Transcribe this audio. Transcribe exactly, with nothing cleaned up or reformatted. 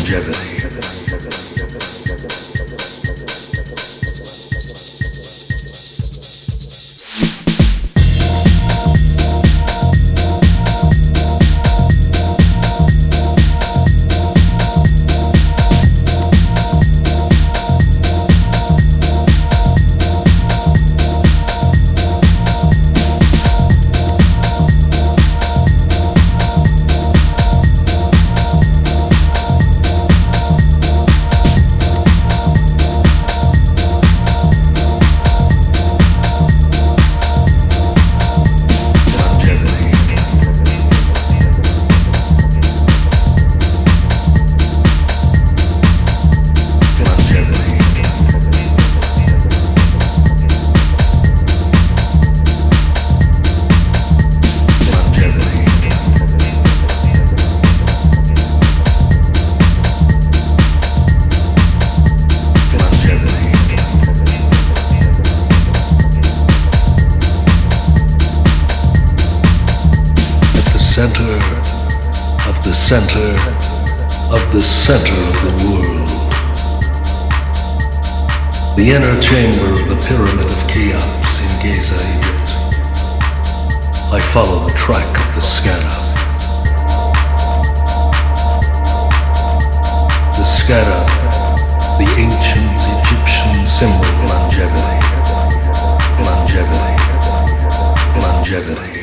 longevity. Center of the center of the center of the world. The inner chamber of the pyramid of Cheops in Giza, Egypt. I follow the track of the Skada. The Skada, the ancient Egyptian symbol of longevity. Longevity. Longevity.